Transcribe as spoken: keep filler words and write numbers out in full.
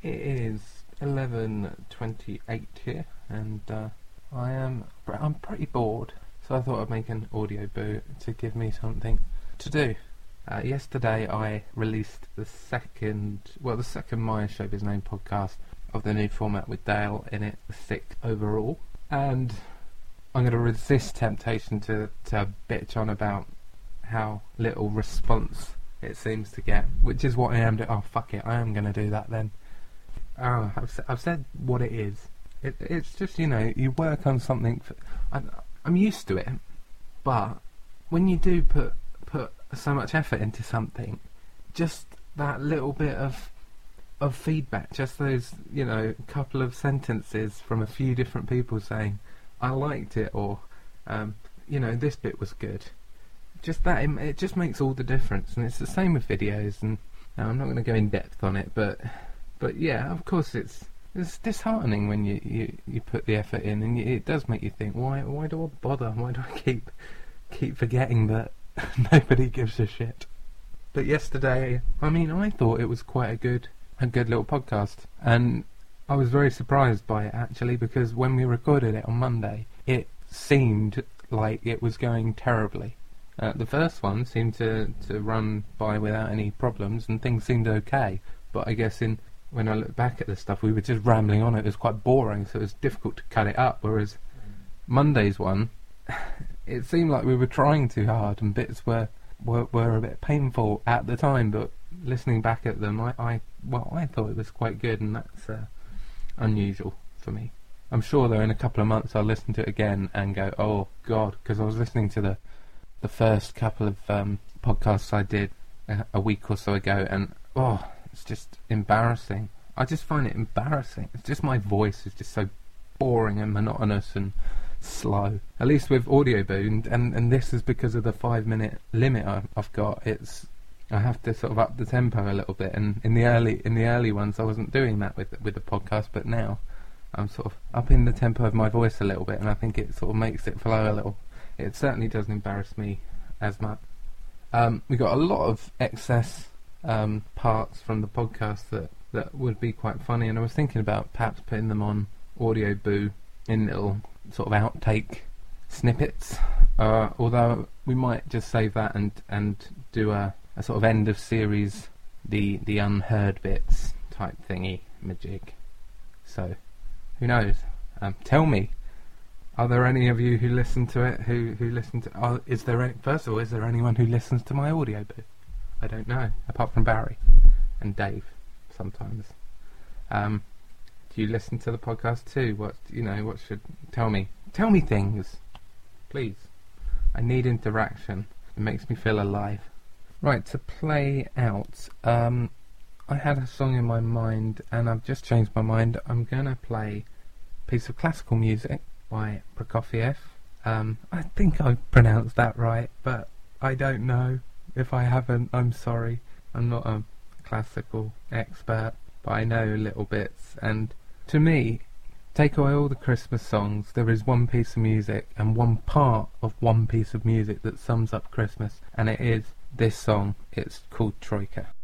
It is eleven twenty-eight here, and uh, I am I'm pretty bored, so I thought I'd make an audio boo to give me something to do. Uh, yesterday I released the second, well, the second My Showbiz Name podcast of the new format with Dale in it, the sixth overall, and I'm going to resist temptation to, to bitch on about how little response it seems to get, which is what I am doing. Oh, fuck it, I am going to do that then. Oh, I've, I've said what it is. It, it's just, you know, you work on something. For, I, I'm used to it, but when you do put put so much effort into something, just that little bit of of feedback, just those, you know, couple of sentences from a few different people saying, I liked it, or, um, you know, this bit was good. Just that, it, it just makes all the difference, and it's the same with videos, and uh, I'm not going to go in depth on it, but... But yeah, of course it's it's disheartening when you, you, you put the effort in, and you, it does make you think, why why do I bother? Why do I keep keep forgetting that nobody gives a shit? But yesterday, I mean, I thought it was quite a good a good little podcast, and I was very surprised by it actually, because when we recorded it on Monday, it seemed like it was going terribly. Uh, the first one seemed to to run by without any problems, and things seemed okay. But I guess in when I look back at this stuff, we were just rambling on. It was quite boring, so it was difficult to cut it up. Whereas Monday's one, it seemed like we were trying too hard, and bits were, were were a bit painful at the time. But listening back at them, I, I well, I thought it was quite good, and that's uh, unusual for me. I'm sure though in a couple of months I'll listen to it again and go, oh God, because I was listening to the the first couple of um, podcasts I did a, a week or so ago, and oh. It's just embarrassing. I just find it embarrassing. It's just my voice is just so boring and monotonous and slow. At least with Audio Boo, and, and, and this is because of the five minute limit I, I've got. It's I have to sort of up the tempo a little bit. And in the early in the early ones, I wasn't doing that with with the podcast, but now I'm sort of upping the tempo of my voice a little bit, and I think it sort of makes it flow a little. It certainly doesn't embarrass me as much. Um, we got a lot of excess. Um, parts from the podcast that, that would be quite funny, and I was thinking about perhaps putting them on Audio Boo in little sort of outtake snippets, uh, although we might just save that and, and do a, a sort of end of series, the the unheard bits type thingy majig. So who knows? Um, tell me, are there any of you who listen to it who, who listen to uh, is there any, first of all, is there anyone who listens to my Audio Boo? I don't know, apart from Barry and Dave sometimes. Um, do you listen to the podcast too? What you know? What should tell me? Tell me things, please. I need interaction. It makes me feel alive. Right, to play out. Um, I had a song in my mind, and I've just changed my mind. I'm gonna play a piece of classical music by Prokofiev. Um, I think I've pronounced that right, but I don't know. If I haven't, I'm sorry. I'm not a classical expert, but I know little bits. And to me, take away all the Christmas songs, there is one piece of music and one part of one piece of music that sums up Christmas, and it is this song. It's called Troika.